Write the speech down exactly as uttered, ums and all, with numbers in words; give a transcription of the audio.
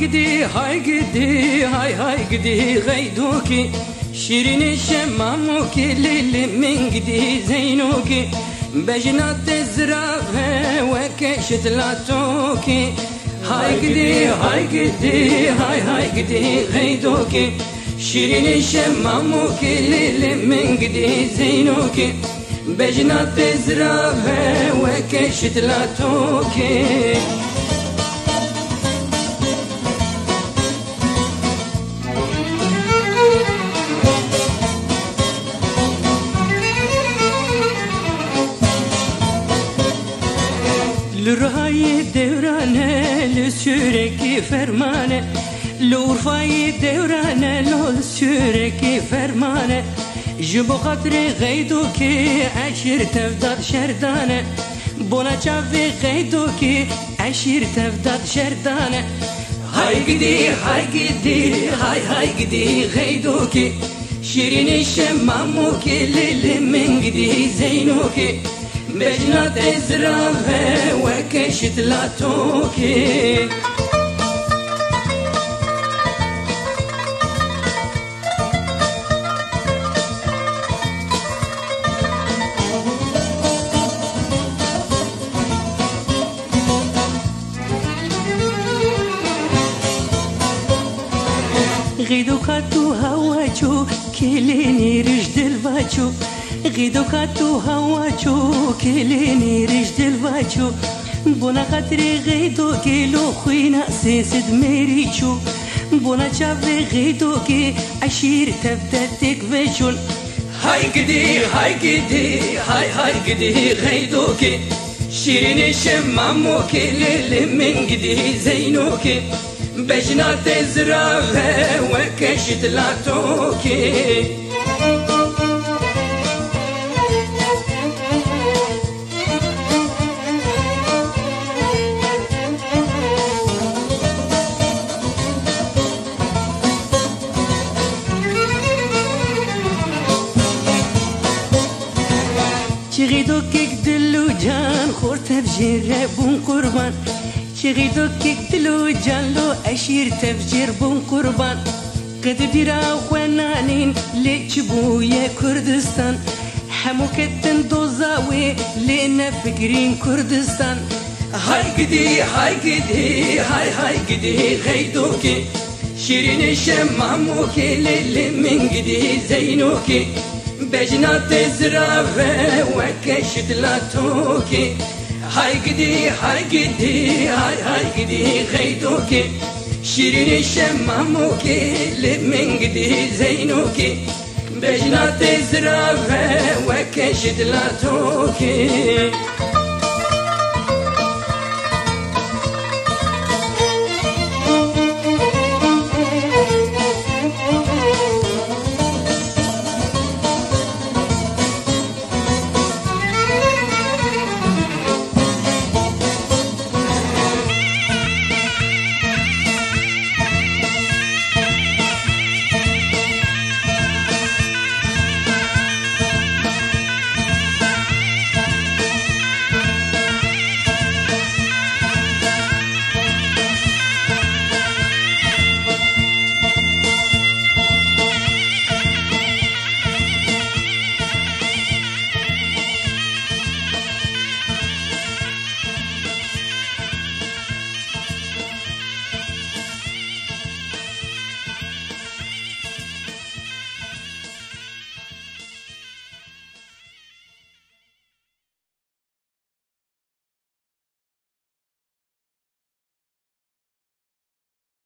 قدي هاي قدي هاي هاي قدي غيدوكي شيرين الشماموكي للي من قدي زينوكي بجنات الزرافة وكشت لاتوكي هاي قدي هاي قدي هاي هاي قدي غيدوكي شيرين الشماموكي للي من قدي زينوكي بجنات الزرافة وكشت لاتوكي لرهاي دورانه لسوركي فرمانه لورفاي دورانه لسوركي فرمانه جبو خاطري غيدوكي عشير تفضل شردانه بونا شافي غيدوكي عشير تفضل شردانه هاي قدي هاي قدي هاي هاي قدي غيدوكي شيرين الشماموكي للي من قدي زينوكي بجنات الزرافة وكشت لاتوكي غيدو كاتو هواجو كيليني رجد الباجو غيدو كاتو هواجو كيليني رجد الباجو بونا خاطري غيدو كيلو خوينا سيسد ميريشو بونا شافي غيدو كي عشير تبدا تكفشون هاي قدي هاي قدي هاي هاي قدي غيدوكي شيرين الشماموكي للي من قدي زينوكي بجنات الزرافة وكشت لاتوكي شغيدوكي قدلو جان خورت بجير بون قربان شغيدوكي قدلو جان لو أشير تفجير بون قربان قد ديرا خوانانين ليجبويا كردستان حمو كتن دوزاوي لينا فكرين كردستان هاي قدي هاي قدي هاي هاي قدي غيدوكي شيرين الشماموكي للي من قدي زينوكي بجنات الزرافة وكشت لاتوكي هاي قدي هاي قدي هاي هاي قدي غيدوكي شيرين الشماموكي لمن قدي زينوكي بجنات الزرافة وكشت لاتوكي